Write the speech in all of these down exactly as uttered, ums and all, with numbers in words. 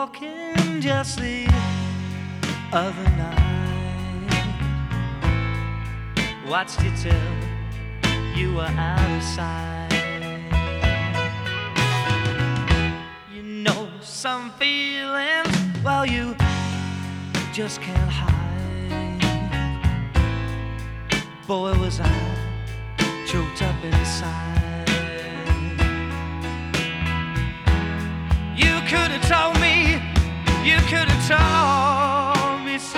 walking just the other night. Watched you till you were out of sight. You know some feelings, well, you just can't hide. Boy, was I choked up inside. You could have told me, you could have told me so.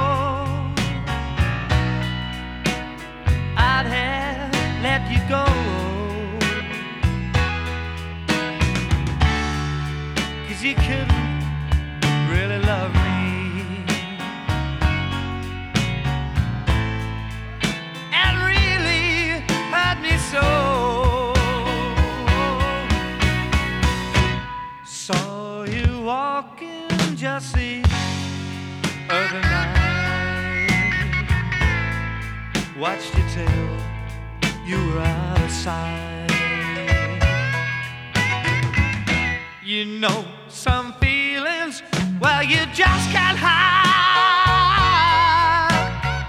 I'd have let you go, 'cause you couldn't really love me. And really hurt me so. Saw you walking just the other night. Watched you till you were out of sight. You know some feelings, well, you just can't hide.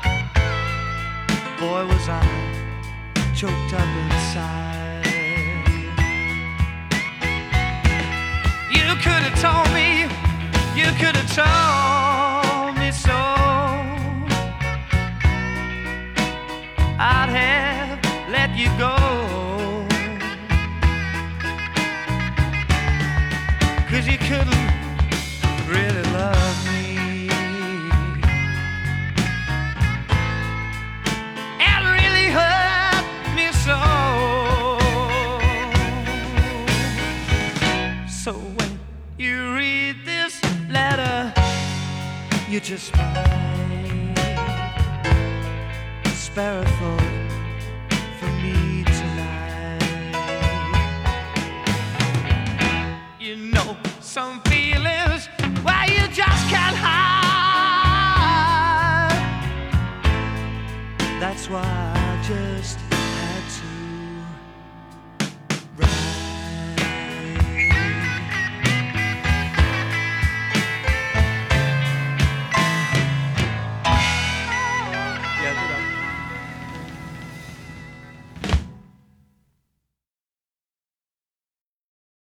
Boy, was I choked up inside. You could have told me, you could have told me so. I'd have let you go, 'cause you couldn't really love me. It really hurt me so. So when you read this letter, you just might spare a